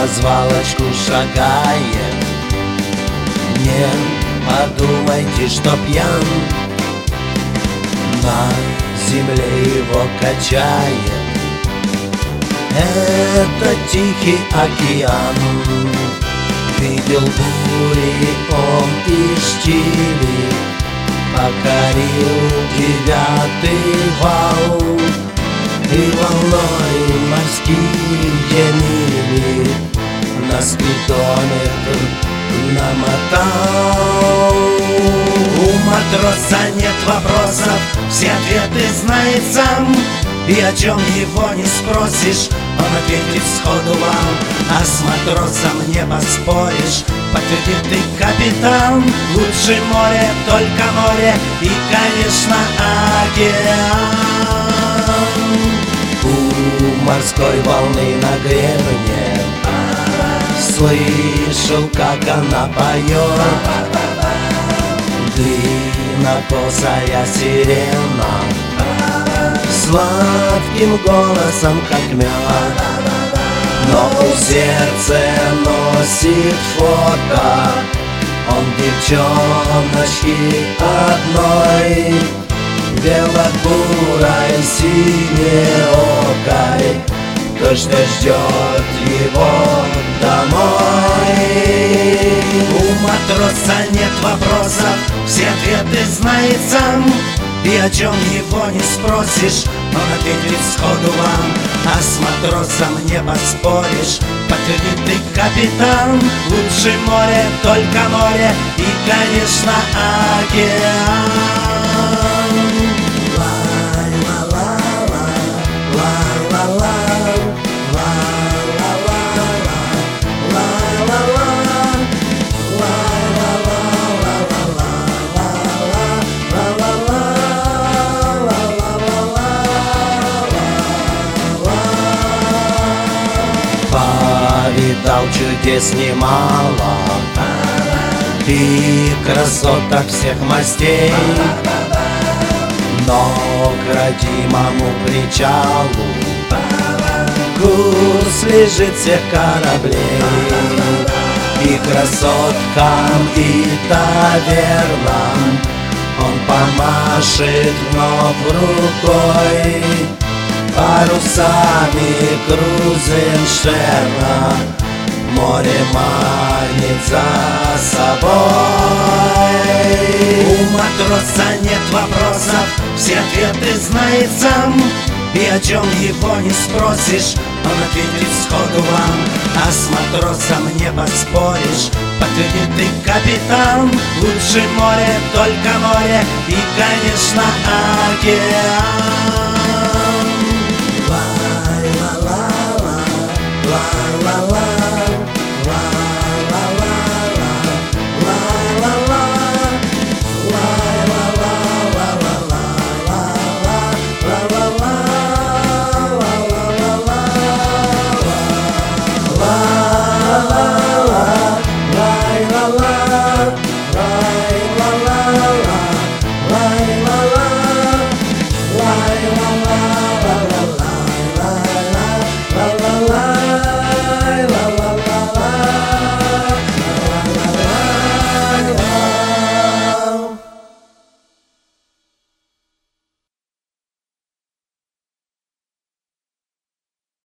развалочку шагает. Не подумайте, что пьян, на земле его качает. Это Тихий океан. Видел бури он и штили, покорил 9-й вал, и волной морские мили на спидометр намотал. У матроса нет вопросов, все ответы знает сам, и о чем его не спросишь, он ответит сходу вам. А с матросом не поспоришь, подтвердит и капитан. Лучше море, только море и, конечно, океан. У морской волны на гребне слышал, как она поет. Длиннокосая сирена сладким голосом, как мед. Но у сердца носит фото он девчоночки одной, белокурой, синеокой, точно ждет его домой. У матроса нет вопросов, все ответы знает сам, и о чем его не спросишь, он ответит сходу вам. А с матросом не поспоришь, подтвердит и капитан. Лучше море, только море и, конечно, океан. Повидал чудес немало и красоток всех мастей, но к родимому причалу курс лежит всех кораблей. И красоткам, и тавернам он помашет вновь рукой. Парусами Крузенштерна море манит за собой. У матроса нет вопросов, все ответы знает сам, и о чем его не спросишь, он ответит сходу вам. А с матросом не поспоришь, подтвердит и капитан. Лучше море, только море и, конечно, океан.